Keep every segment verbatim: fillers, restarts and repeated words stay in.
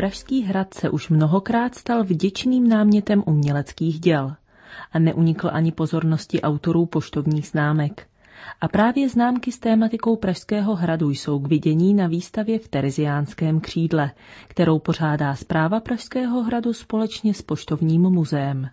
Pražský hrad se už mnohokrát stal vděčným námětem uměleckých děl a neunikl ani pozornosti autorů poštovních známek. A právě známky s tématikou Pražského hradu jsou k vidění na výstavě v Tereziánském křídle, kterou pořádá Správa Pražského hradu společně s Poštovním muzeem.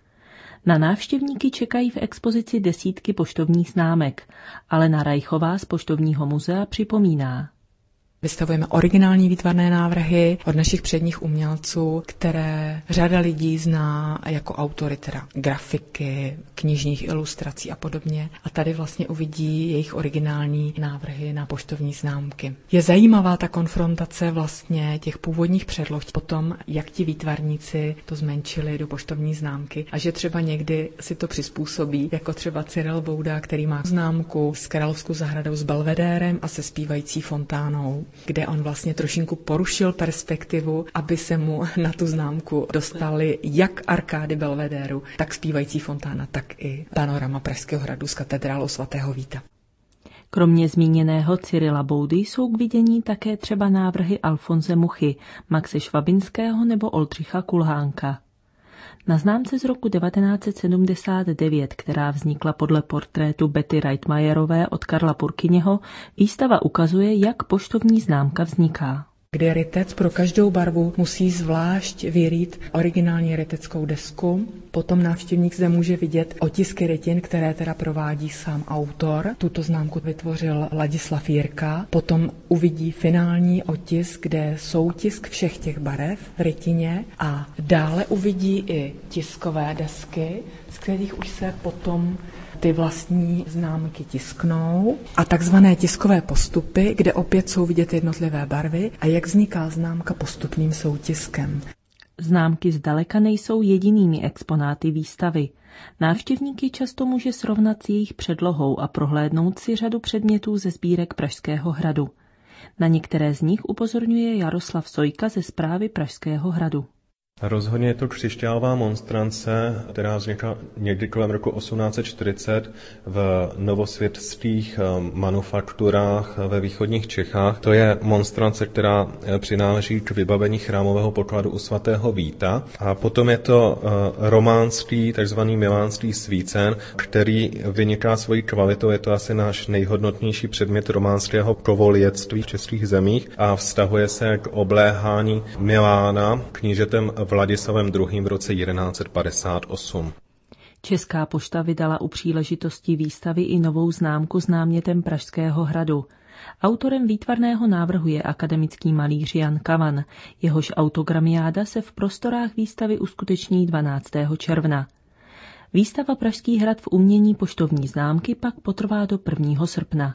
Na návštěvníky čekají v expozici desítky poštovních známek, ale Alena Rajchová z Poštovního muzea připomíná. Vystavujeme originální výtvarné návrhy od našich předních umělců, které řada lidí zná jako autory teda grafiky, knižních ilustrací a podobně. A tady vlastně uvidí jejich originální návrhy na poštovní známky. Je zajímavá ta konfrontace vlastně těch původních předloh potom, jak ti výtvarníci to zmenšili do poštovní známky a že třeba někdy si to přizpůsobí, jako třeba Cyril Bouda, který má známku s Královskou zahradou s belvedérem a se zpívající fontánou, kde on vlastně trošinku porušil perspektivu, aby se mu na tu známku dostali jak arkády belvedéru, tak zpívající fontána, tak i panorama Pražského hradu s katedrálou svatého Víta. Kromě zmíněného Cyrila Boudy jsou k vidění také třeba návrhy Alfonse Muchy, Maxe Švabinského nebo Oldřicha Kulhánka. Na známce z roku devatenáct set sedmdesát devět, která vznikla podle portrétu Betty Reitmayerové od Karla Purkyněho, výstava ukazuje, jak poštovní známka vzniká. Kde rytec pro každou barvu musí zvlášť vyrýt originální ryteckou desku. Potom návštěvník zde může vidět otisky rytin, které teda provádí sám autor. Tuto známku vytvořil Ladislav Jirka. Potom uvidí finální otisk, kde soutisk všech těch barev v rytině a dále uvidí i tiskové desky, z kterých už se potom ty vlastní známky tisknou a takzvané tiskové postupy, kde opět jsou vidět jednotlivé barvy a jak vzniká známka postupným soutiskem. Známky zdaleka nejsou jedinými exponáty výstavy. Návštěvníky často může srovnat s jejich předlohou a prohlédnout si řadu předmětů ze sbírek Pražského hradu. Na některé z nich upozorňuje Jaroslav Sojka ze Správy Pražského hradu. Rozhodně je to křišťálová monstrance, která vznikla někdy kolem roku osmnáct set čtyřicet v novosvětských manufakturách ve východních Čechách. To je monstrance, která přináleží k vybavení chrámového pokladu u svatého Víta. A potom je to románský, takzvaný milánský svícen, který vyniká svojí kvalitou. Je to asi náš nejhodnotnější předmět románského kovolijectví v českých zemích a vztahuje se k obléhání Milána knížetem Vladislavem druhým. v roce jedenáct set padesát osm. Česká pošta vydala u příležitosti výstavy i novou známku s námětem Pražského hradu. Autorem výtvarného návrhu je akademický malíř Jan Kavan, jehož autogramiáda se v prostorách výstavy uskuteční dvanáctého června. Výstava Pražský hrad v umění poštovní známky pak potrvá do prvního srpna.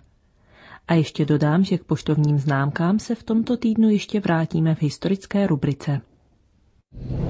A ještě dodám, že k poštovním známkám se v tomto týdnu ještě vrátíme v historické rubrice.